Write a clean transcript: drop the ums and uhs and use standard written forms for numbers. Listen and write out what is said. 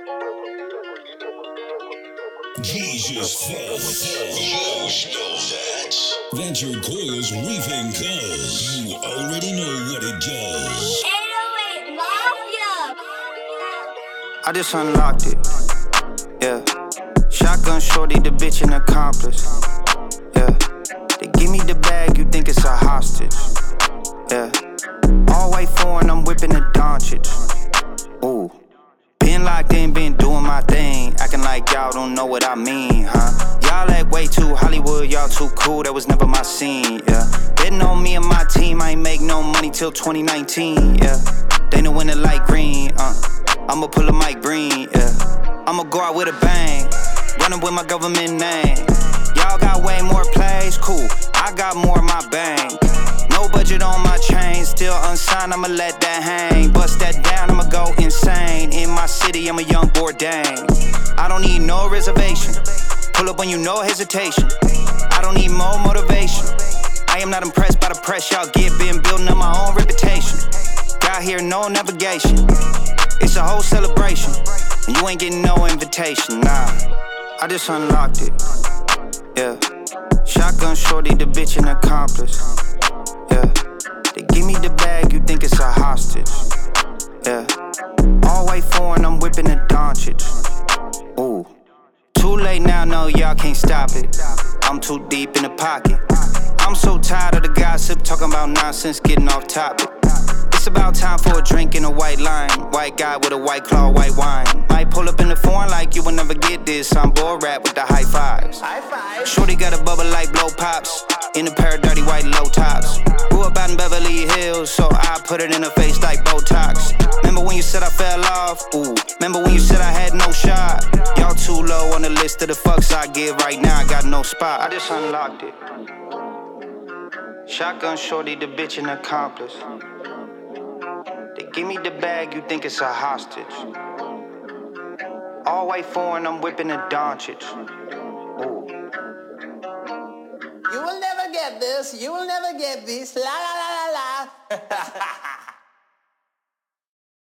Jesus fuck. You know that. That's your coils reefing cuz you already know what it does. 808 Mafia. I just unlocked it, yeah. Shotgun shorty, the bitch an accomplice, yeah. They give me the bag, you think it's a hostage, yeah. All white foreign, I'm whipping a Doncic, ooh. Been locked in, been doing my thing, acting like y'all don't know what I mean, huh? Y'all act way too Hollywood, y'all too cool, that was never my scene, yeah. Betting on me and my team, I ain't make no money till 2019, yeah. They know when the light green, I'ma pull a Mike Breen, yeah. I'ma go out with a bang, running with my government name. Y'all got way more plays, cool, I got more in my bank. No budget on my chain, still unsigned, I'ma let that hang. Bust that down, I'ma go insane. In my city, I'm a young Bourdain. I don't need no reservation, pull up when you know hesitation. I don't need more motivation, I am not impressed by the press y'all get. Been building up my own reputation. Got here, no navigation, it's a whole celebration, and you ain't getting no invitation, nah. I just unlocked it, yeah. Shotgun shorty, the bitch an accomplice, yeah. They give me the bag, you think it's a hostage, yeah. All white foreign, I'm whipping a Doncic, ooh. Too late now, no, y'all can't stop it. I'm too deep in the pocket. I'm so tired of the gossip, talking about nonsense, getting off topic. It's about time for a drink in a white line. White guy with a white claw, white wine. Might pull up in the foreign like you will never get this. I'm bored rap with the high fives. High five. Shorty got a bubble like blow pops, in a pair of dirty white low tops. Grew up out in Beverly Hills, so I put it in her face like Botox. Remember when you said I fell off? Ooh. Remember when you said I had no shot? Y'all too low on the list of the fucks I give right now. I got no spot. I just unlocked it. Shotgun shorty, the bitch an accomplice. They give me the bag, you think it's a hostage. All white foreign, I'm whipping a Doncic, ooh. You will never get this, you will never get this, la la la la la.